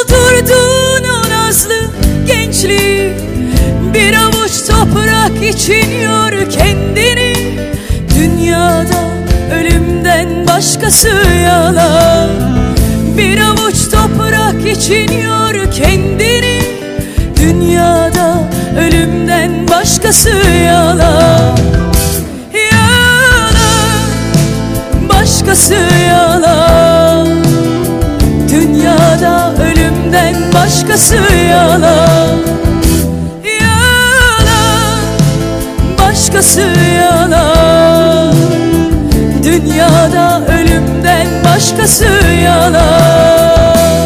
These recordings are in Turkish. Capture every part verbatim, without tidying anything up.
Doldurdun o nazlı gençliği, bir avuç toprak için yor kendini. Dünyada ölümden başkası yalan. Bir avuç toprak için yor kendini. Dünyada ölümden başkası yalan. Yalan, başkası yalan. Dünyada ölümden başkası yalan. Yalan, başkası yalan. Dünyada ölümden başkası yalan.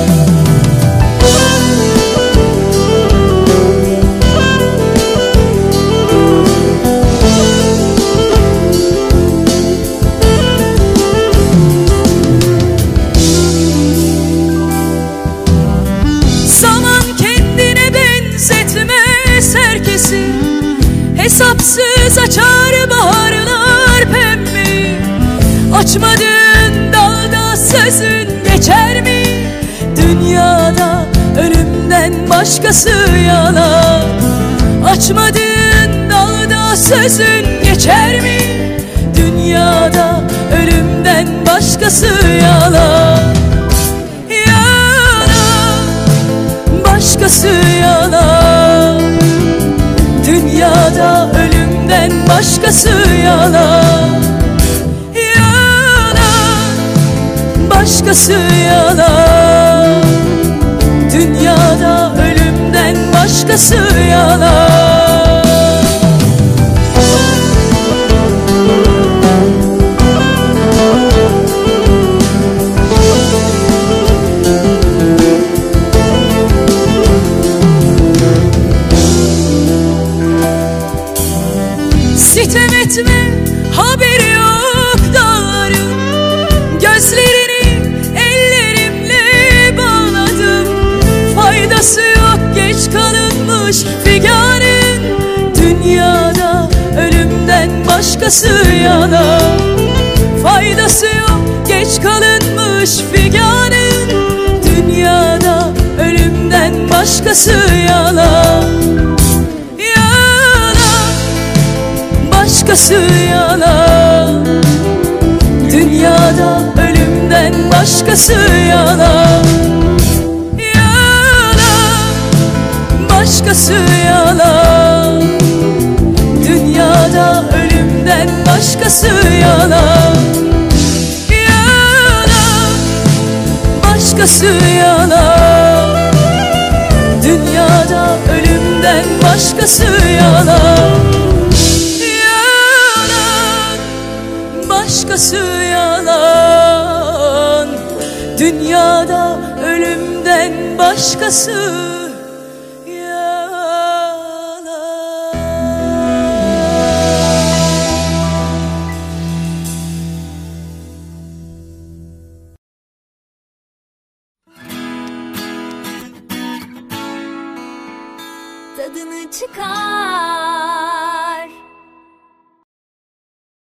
Hesapsız açar baharlar pembe. Açmadığın dalda sözün geçer mi? Dünyada ölümden başkası yalan. Açmadığın dalda sözün geçer mi? Dünyada ölümden başkası yalan. Yalan, başkası yalan. Dünyada ölümden başkası yalan. Yalan, başkası yalan. Dünyada ölümden başkası yalan. Sitem etme, haberi yok dağların. Gözlerini ellerimle bağladım. Faydası yok geç kalınmış figanın. Dünyada ölümden başkası yalan. Faydası yok geç kalınmış figanın. Dünyada ölümden başkası yalan. Başkası yalan. Dünyada ölümden başkası yalan. Yalan, başkası yalan. Dünyada ölümden başkası yalan. Yalan, başkası yalan. Dünyada ölümden başkası yalan. Başkası yalan. Dünyada ölümden başkası yalan. Tadını çıkar.